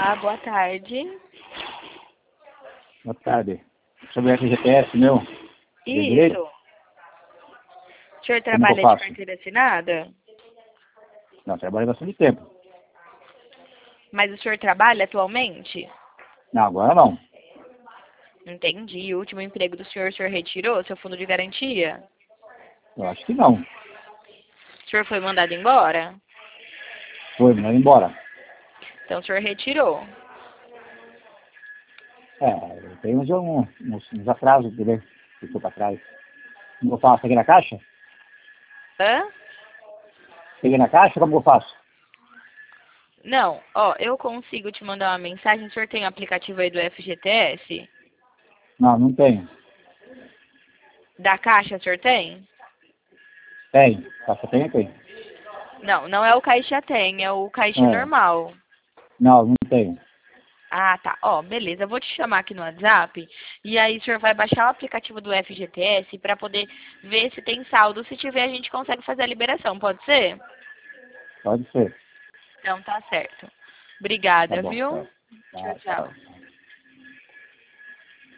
Olá, boa tarde. Boa tarde. Sobre o FGTS, meu? De direito? Isso. O senhor Como que eu trabalha de faço? carteira assinada? Não, trabalho bastante tempo. Mas o senhor trabalha atualmente? Não, agora não. Entendi. O último emprego do senhor, o senhor retirou seu fundo de garantia? Eu acho que não. O senhor foi mandado embora? Foi, mandado embora. Então o senhor retirou. Tem uns atrasos, entendeu? Ficou pra trás. Como eu faço? Peguei na caixa? Hã? Peguei na caixa? Como eu faço? Não, ó, eu consigo te mandar uma mensagem. O senhor tem o aplicativo aí do FGTS? Não, não tenho. Da Caixa, o senhor tem? Tem. Caixa tem? Não, não é o Caixa Tem, é o Caixa É. normal. Não, não tenho. Ah, tá. Ó, beleza. Eu vou te chamar aqui no WhatsApp e aí o senhor vai baixar o aplicativo do FGTS para poder ver se tem saldo. Se tiver, a gente consegue fazer a liberação. Pode ser? Pode ser. Então tá certo. Tá Obrigada, bom. viu? Tá. Tchau, Tá, tchau. tchau.